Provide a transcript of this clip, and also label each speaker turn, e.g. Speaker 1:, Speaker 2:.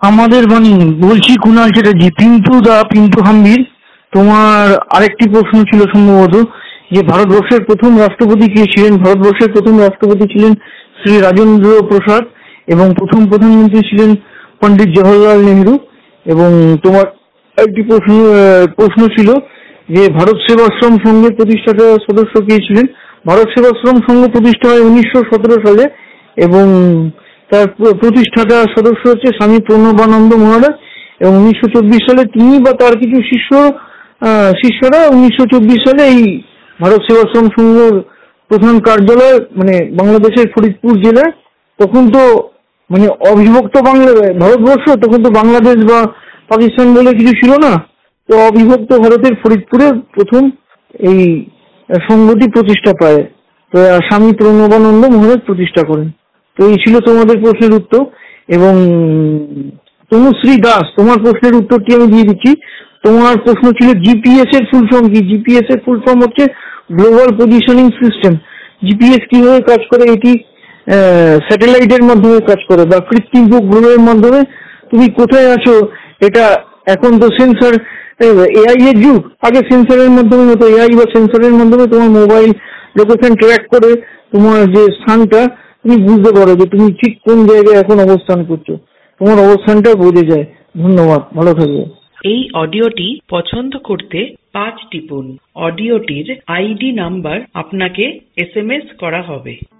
Speaker 1: আমাদের বাণী বলছি কুণাল চ্যাটার্জি, পিন্টু হাম্বির। তোমার আরেকটি প্রশ্ন ছিল সম্ভবত, যে ভারতবর্ষের প্রথম রাষ্ট্রপতি কে ছিলেন? ভারতবর্ষের প্রথম রাষ্ট্রপতি ছিলেন শ্রী রাজেন্দ্র প্রসাদ এবং প্রথম প্রধানমন্ত্রী ছিলেন পণ্ডিত জওহরলাল নেহেরু। এবং তোমার একটি প্রশ্ন ছিল যে ভারত সেবাশ্রম সংঘের প্রতিষ্ঠাতা সদস্য কে ছিলেন? ভারত সেবাশ্রম সংঘ প্রতিষ্ঠা হয় 1917 সালে এবং তার প্রতিষ্ঠাতা সদস্য হচ্ছে স্বামী প্রণবানন্দ মহারাজ। এবং 1924 সালে তিনি বা তার কিছু শিষ্যরা 1924 সালে এই ভারত সেবাশ্রম সংঘের প্রধান কার্যালয় মানে বাংলাদেশের ফরিদপুর জেলায়, তখন তো মানে অবিভক্ত ভারতবর্ষ, তখন তো বাংলাদেশ বা পাকিস্তান বলে কিছু ছিল না, তো অবিভক্ত ভারতের ফরিদপুরে প্রথম এই সংঘটি প্রতিষ্ঠা পায়। তো স্বামী প্রণবানন্দ মহারাজ প্রতিষ্ঠা করেন। তো এই ছিল তোমাদের প্রশ্নের উত্তর। এবং তনুশ্রী দাস, তোমার প্রশ্নের উত্তরটি আমি দিয়ে দিচ্ছি। তোমার প্রশ্ন ছিল জিপিএস এর ফুল ফর্ম কি? জিপিএস এর ফুল ফর্ম হচ্ছে গ্লোবাল পজিশনিং সিস্টেম। জিপিএস কিভাবে কাজ করে? এটি স্যাটেলাইটের মাধ্যমে কাজ করে বা কৃত্রিম উপগ্রহের মাধ্যমে তুমি কোথায় আছো এটা। এখন তো সেন্সর, এআই এর যুগ। আগে সেন্সরের মাধ্যমে হতো, এআই বা সেন্সরের মাধ্যমে তোমার মোবাইল লোকেশন ট্র্যাক করে তোমার যে স্থানটা তুমি বুঝতে পারো যে তুমি ঠিক কোন জায়গায় এখন অবস্থান করছো, তোমার অবস্থানটা বোঝা যায়। ধন্যবাদ, ভালো থাকবে।
Speaker 2: এই অডিওটি পছন্দ করতে 5 টিপুন। অডিওটির আইডি নাম্বার আপনাকে SMS করা হবে।